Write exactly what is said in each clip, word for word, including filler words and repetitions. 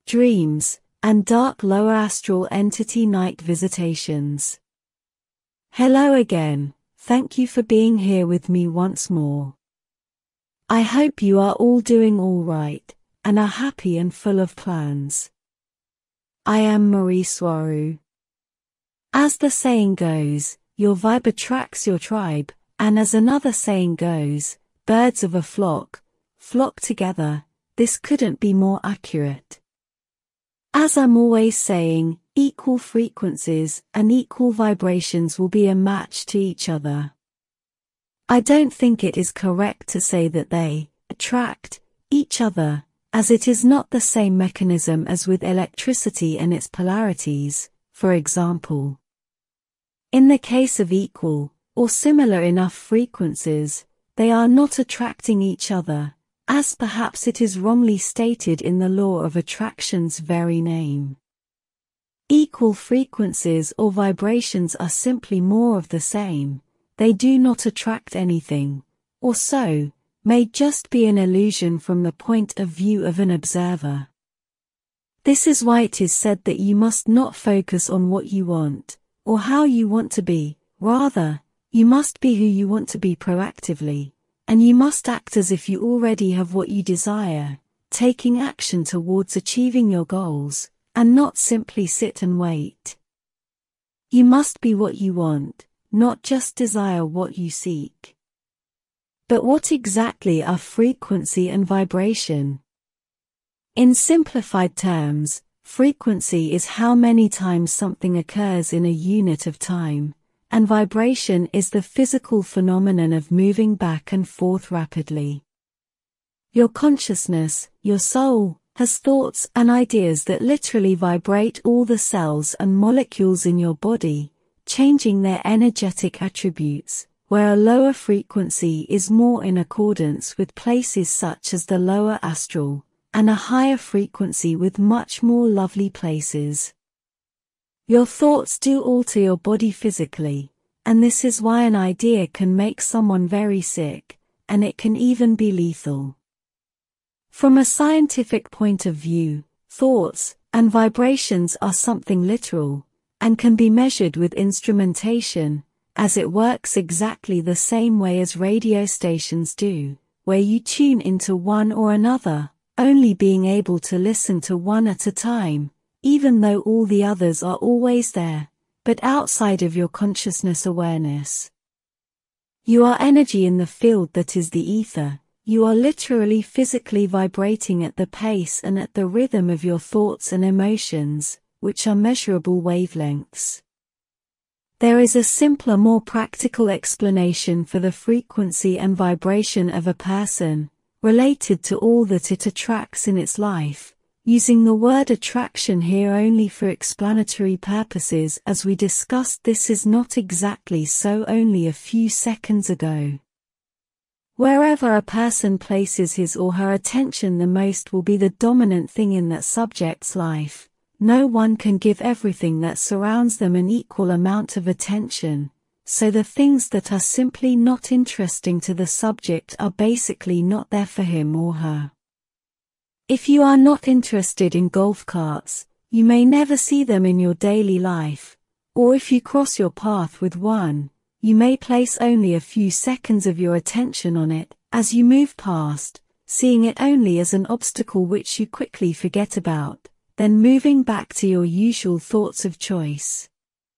dreams, and dark lower astral entity night visitations. Hello again, thank you for being here with me once more. I hope you are all doing all right, and are happy and full of plans. I am Marie Swaru. As the saying goes, your vibe attracts your tribe, and as another saying goes, birds of a flock, flock together. This couldn't be more accurate. As I'm always saying, equal frequencies and equal vibrations will be a match to each other. I don't think it is correct to say that they attract each other, as it is not the same mechanism as with electricity and its polarities, for example. In the case of equal, or similar enough frequencies, they are not attracting each other, as perhaps it is wrongly stated in the law of attraction's very name. Equal frequencies or vibrations are simply more of the same, they do not attract anything, or so, may just be an illusion from the point of view of an observer. This is why it is said that you must not focus on what you want, or how you want to be, rather, you must be who you want to be proactively. And you must act as if you already have what you desire, taking action towards achieving your goals, and not simply sit and wait. You must be what you want, not just desire what you seek. But what exactly are frequency and vibration? In simplified terms, frequency is how many times something occurs in a unit of time, and vibration is the physical phenomenon of moving back and forth rapidly. Your consciousness, your soul, has thoughts and ideas that literally vibrate all the cells and molecules in your body, changing their energetic attributes, where a lower frequency is more in accordance with places such as the lower astral, and a higher frequency with much more lovely places. Your thoughts do alter your body physically, and this is why an idea can make someone very sick, and it can even be lethal. From a scientific point of view, thoughts and vibrations are something literal, and can be measured with instrumentation, as it works exactly the same way as radio stations do, where you tune into one or another, only being able to listen to one at a time, even though all the others are always there, but outside of your consciousness awareness. You are energy in the field that is the ether, you are literally physically vibrating at the pace and at the rhythm of your thoughts and emotions, which are measurable wavelengths. There is a simpler, more practical explanation for the frequency and vibration of a person, related to all that it attracts in its life. Using the word attraction here only for explanatory purposes, as we discussed this is not exactly so only a few seconds ago. Wherever a person places his or her attention the most will be the dominant thing in that subject's life. No one can give everything that surrounds them an equal amount of attention, so the things that are simply not interesting to the subject are basically not there for him or her. If you are not interested in golf carts, you may never see them in your daily life, or if you cross your path with one, you may place only a few seconds of your attention on it, as you move past, seeing it only as an obstacle which you quickly forget about, then moving back to your usual thoughts of choice.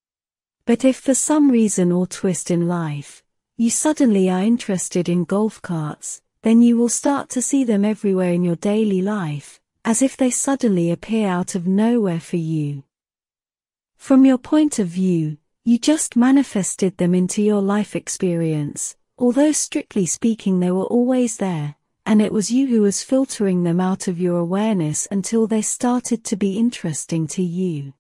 But if for some reason or twist in life, you suddenly are interested in golf carts, then you will start to see them everywhere in your daily life, as if they suddenly appear out of nowhere for you. From your point of view, you just manifested them into your life experience, although strictly speaking they were always there, and it was you who was filtering them out of your awareness until they started to be interesting to you.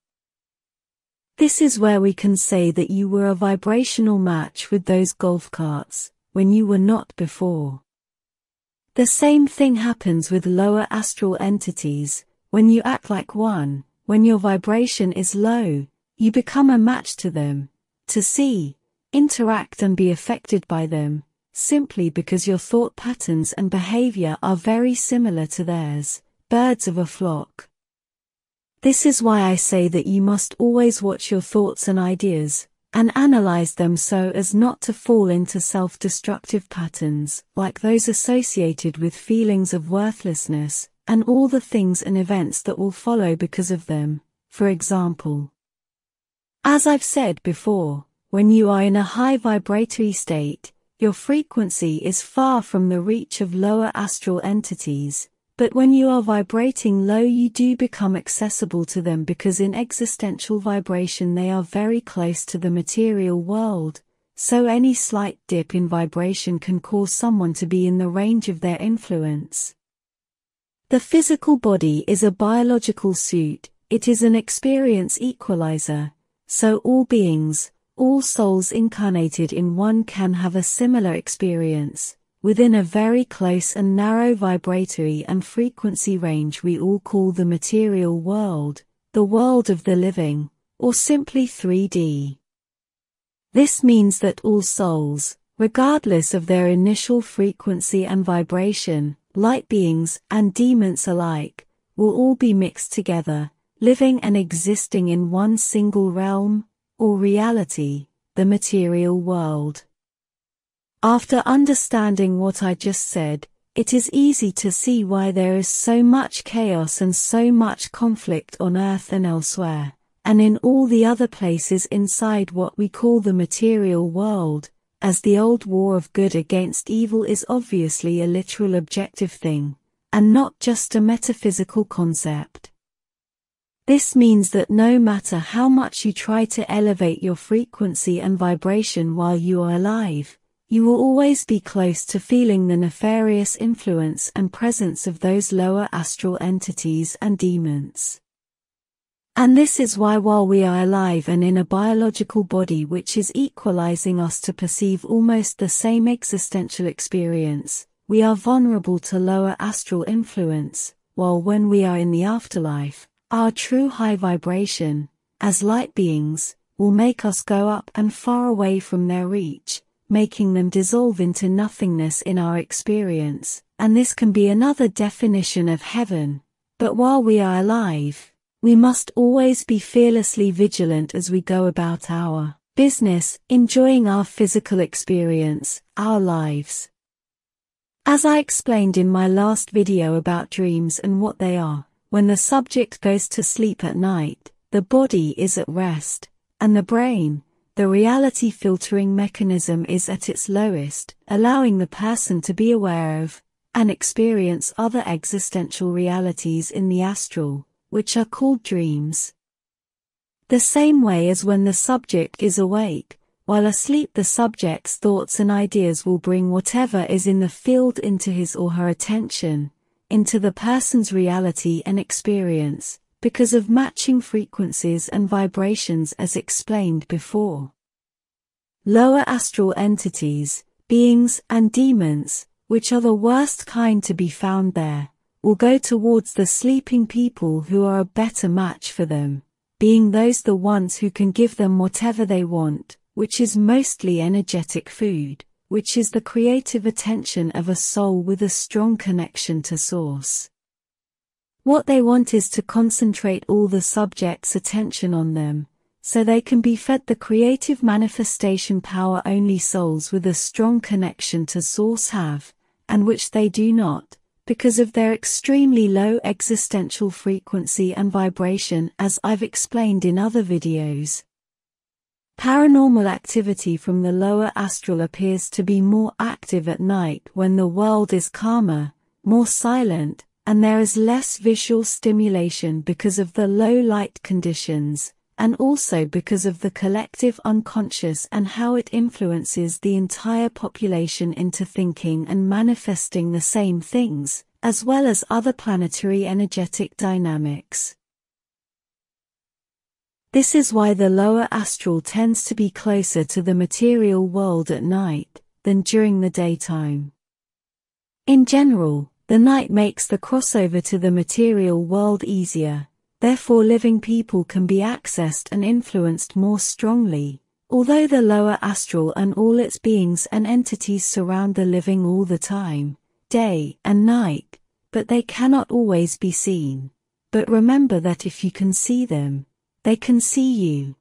This is where we can say that you were a vibrational match with those golf carts, when you were not before. The same thing happens with lower astral entities. When you act like one, when your vibration is low, you become a match to them, to see, interact and be affected by them, simply because your thought patterns and behavior are very similar to theirs, birds of a flock. This is why I say that you must always watch your thoughts and ideas, and analyze them so as not to fall into self-destructive patterns, like those associated with feelings of worthlessness, and all the things and events that will follow because of them. For example, as I've said before, when you are in a high vibratory state, your frequency is far from the reach of lower astral entities, but when you are vibrating low you do become accessible to them because in existential vibration they are very close to the material world, so any slight dip in vibration can cause someone to be in the range of their influence. The physical body is a biological suit, it is an experience equalizer, so all beings, all souls incarnated in one can have a similar experience. Within a very close and narrow vibratory and frequency range we all call the material world, the world of the living, or simply three D. This means that all souls, regardless of their initial frequency and vibration, light beings and demons alike, will all be mixed together, living and existing in one single realm, or reality, the material world. After understanding what I just said, it is easy to see why there is so much chaos and so much conflict on Earth and elsewhere, and in all the other places inside what we call the material world, as the old war of good against evil is obviously a literal objective thing, and not just a metaphysical concept. This means that no matter how much you try to elevate your frequency and vibration while you are alive, you will always be close to feeling the nefarious influence and presence of those lower astral entities and demons. And this is why while we are alive and in a biological body which is equalizing us to perceive almost the same existential experience, we are vulnerable to lower astral influence, while when we are in the afterlife, our true high vibration, as light beings, will make us go up and far away from their reach, making them dissolve into nothingness in our experience, and this can be another definition of heaven. But while we are alive, we must always be fearlessly vigilant as we go about our business, enjoying our physical experience, our lives. As I explained in my last video about dreams and what they are, when the subject goes to sleep at night, the body is at rest, and the brain, the reality filtering mechanism, is at its lowest, allowing the person to be aware of and experience other existential realities in the astral, which are called dreams. The same way as when the subject is awake, while asleep the subject's thoughts and ideas will bring whatever is in the field into his or her attention, into the person's reality and experience, because of matching frequencies and vibrations as explained before. Lower astral entities, beings and demons, which are the worst kind to be found there, will go towards the sleeping people who are a better match for them, being those the ones who can give them whatever they want, which is mostly energetic food, which is the creative attention of a soul with a strong connection to Source. What they want is to concentrate all the subject's attention on them, so they can be fed the creative manifestation power only souls with a strong connection to Source have, and which they do not, because of their extremely low existential frequency and vibration, as I've explained in other videos. Paranormal activity from the lower astral appears to be more active at night when the world is calmer, more silent, and there is less visual stimulation because of the low light conditions, and also because of the collective unconscious and how it influences the entire population into thinking and manifesting the same things, as well as other planetary energetic dynamics. This is why the lower astral tends to be closer to the material world at night than during the daytime. In general, the night makes the crossover to the material world easier, therefore living people can be accessed and influenced more strongly, although the lower astral and all its beings and entities surround the living all the time, day and night, but they cannot always be seen. but remember that if you can see them, they can see you.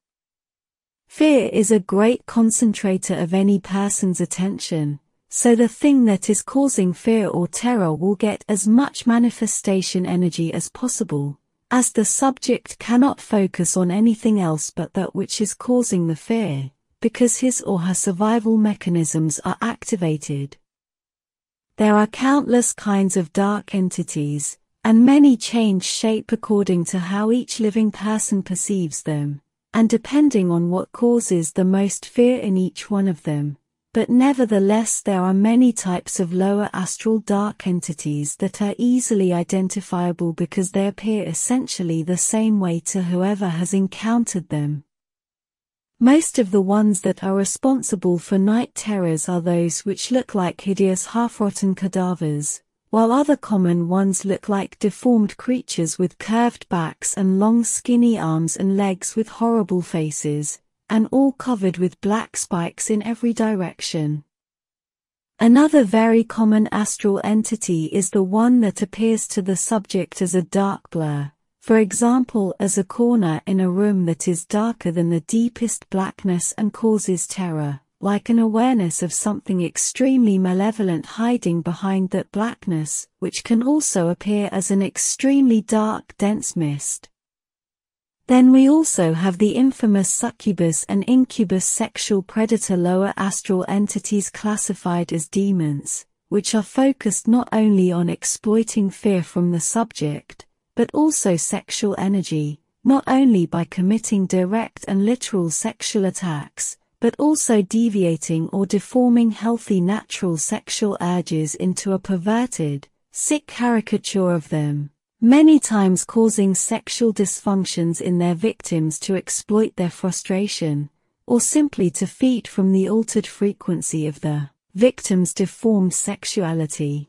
Fear is a great concentrator of any person's attention, so the thing that is causing fear or terror will get as much manifestation energy as possible, as the subject cannot focus on anything else but that which is causing the fear, because his or her survival mechanisms are activated. There are countless kinds of dark entities, and many change shape according to how each living person perceives them, and depending on what causes the most fear in each one of them. But nevertheless, there are many types of lower astral dark entities that are easily identifiable because they appear essentially the same way to whoever has encountered them. Most of the ones that are responsible for night terrors are those which look like hideous half-rotten cadavers, while other common ones look like deformed creatures with curved backs and long skinny arms and legs with horrible faces, and all covered with black spikes in every direction. Another very common astral entity is the one that appears to the subject as a dark blur, for example as a corner in a room that is darker than the deepest blackness and causes terror, like an awareness of something extremely malevolent hiding behind that blackness, which can also appear as an extremely dark dense mist. Then we also have the infamous succubus and incubus sexual predator lower astral entities classified as demons, which are focused not only on exploiting fear from the subject, but also sexual energy, not only by committing direct and literal sexual attacks, but also deviating or deforming healthy natural sexual urges into a perverted, sick caricature of them, many times causing sexual dysfunctions in their victims to exploit their frustration, or simply to feed from the altered frequency of the victim's deformed sexuality.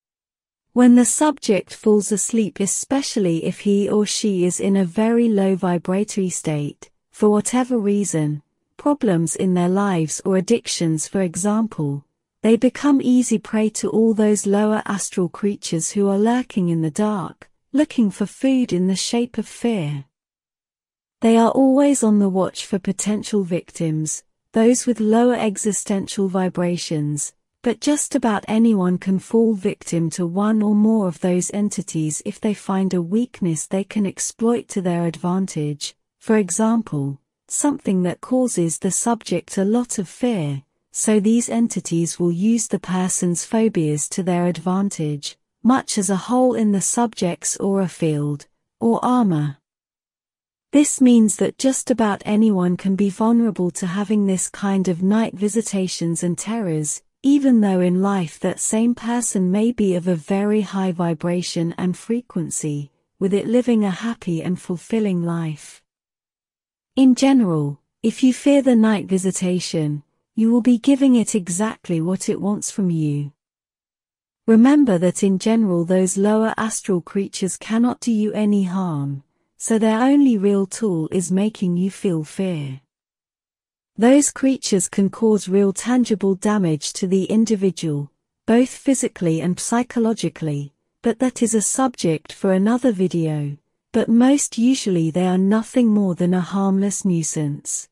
When the subject falls asleep, especially if he or she is in a very low vibratory state, for whatever reason, problems in their lives or addictions for example, they become easy prey to all those lower astral creatures who are lurking in the dark, looking for food in the shape of fear. They are always on the watch for potential victims, those with lower existential vibrations, but just about anyone can fall victim to one or more of those entities if they find a weakness they can exploit to their advantage, for example, something that causes the subject a lot of fear, so these entities will use the person's phobias to their advantage, much as a hole in the subject's aura field, or armor. This means that just about anyone can be vulnerable to having this kind of night visitations and terrors, even though in life that same person may be of a very high vibration and frequency, with it living a happy and fulfilling life. In general, if you fear the night visitation, you will be giving it exactly what it wants from you. Remember that in general those lower astral creatures cannot do you any harm, so their only real tool is making you feel fear. Those creatures can cause real tangible damage to the individual, both physically and psychologically, but that is a subject for another video, but most usually they are nothing more than a harmless nuisance.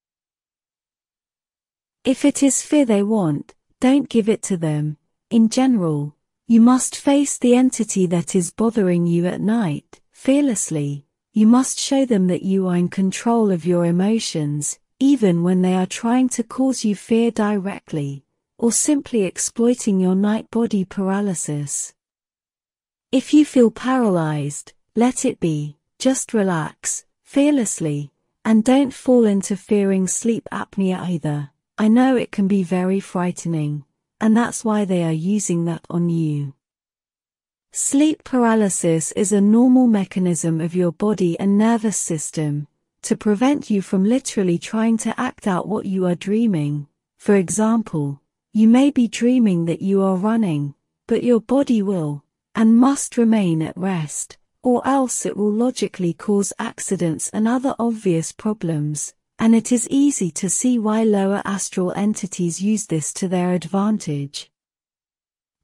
If it is fear they want, don't give it to them. In general, you must face the entity that is bothering you at night, fearlessly. You must show them that you are in control of your emotions, even when they are trying to cause you fear directly, or simply exploiting your night body paralysis. If you feel paralyzed, let it be, just relax, fearlessly, and don't fall into fearing sleep apnea either. I know it can be very frightening, and that's why they are using that on you. Sleep paralysis is a normal mechanism of your body and nervous system, to prevent you from literally trying to act out what you are dreaming. For example, you may be dreaming that you are running, but your body will, and must remain at rest, or else it will logically cause accidents and other obvious problems, and it is easy to see why lower astral entities use this to their advantage.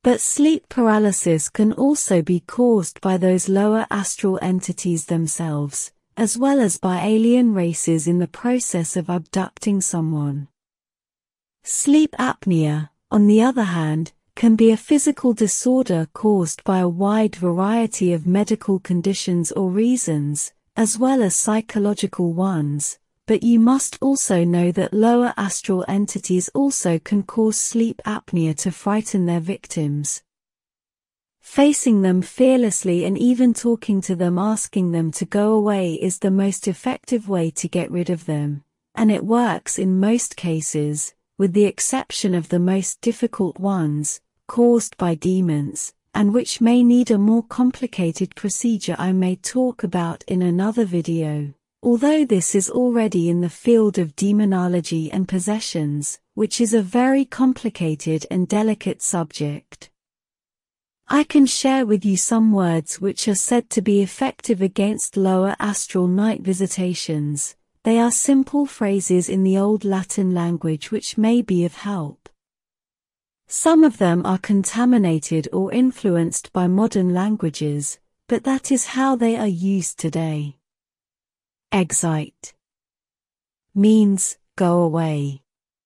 But sleep paralysis can also be caused by those lower astral entities themselves, as well as by alien races in the process of abducting someone. Sleep apnea, on the other hand, can be a physical disorder caused by a wide variety of medical conditions or reasons, as well as psychological ones, but you must also know that lower astral entities also can cause sleep apnea to frighten their victims. Facing them fearlessly and even talking to them, asking them to go away, is the most effective way to get rid of them, and it works in most cases, with the exception of the most difficult ones, caused by demons, and which may need a more complicated procedure I may talk about in another video, although this is already in the field of demonology and possessions, which is a very complicated and delicate subject. I can share with you some words which are said to be effective against lower astral night visitations. They are simple phrases in the Old Latin language which may be of help. Some of them are contaminated or influenced by modern languages, but that is how they are used today. Exite means go away.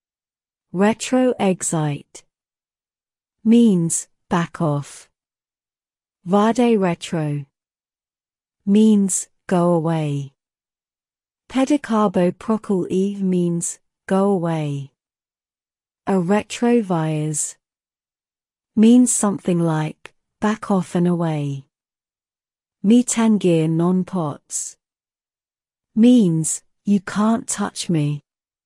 Retro-exite means back off. Vade retro means go away. Pedicarbo procul eve means go away. A retrovias means something like back off and away. Mi tangir non pots means you can't touch me.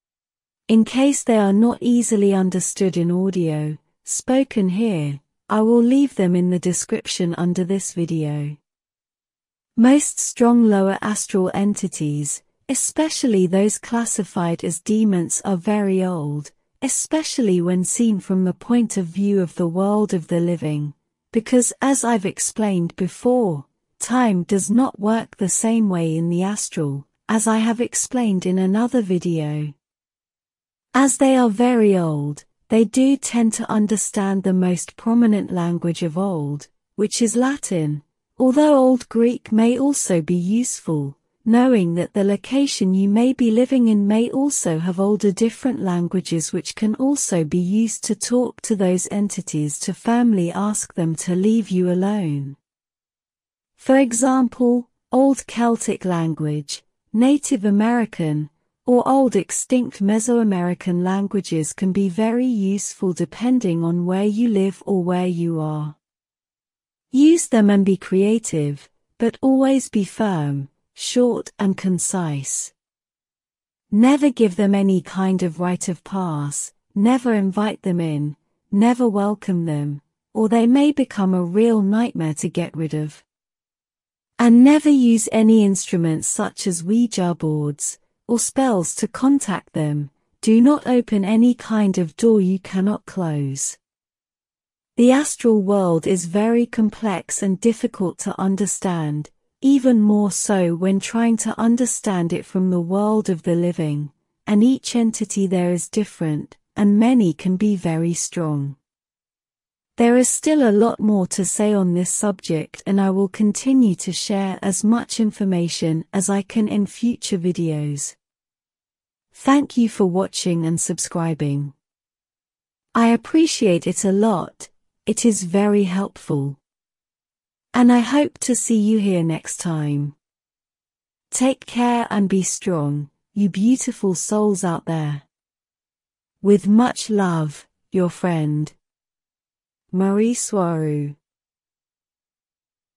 In case they are not easily understood in audio, spoken here, I will leave them in the description under this video. Most strong lower astral entities, especially those classified as demons, are very old, especially when seen from the point of view of the world of the living, because as I've explained before, time does not work the same way in the astral, as I have explained in another video. As they are very old, they do tend to understand the most prominent language of old, which is Latin, although Old Greek may also be useful, knowing that the location you may be living in may also have older different languages which can also be used to talk to those entities to firmly ask them to leave you alone. For example, Old Celtic language, Native American, or old extinct Mesoamerican languages can be very useful depending on where you live or where you are. Use them and be creative, but always be firm, short and concise. Never give them any kind of rite of pass, never invite them in, never welcome them, or they may become a real nightmare to get rid of. And never use any instruments such as Ouija boards, or spells to contact them. Do not open any kind of door you cannot close. The astral world is very complex and difficult to understand, even more so when trying to understand it from the world of the living, and each entity there is different, and many can be very strong. There is still a lot more to say on this subject, and I will continue to share as much information as I can in future videos. Thank you for watching and subscribing. I appreciate it a lot, it is very helpful. And I hope to see you here next time. Take care and be strong, you beautiful souls out there. With much love, your friend, Marie Soirou.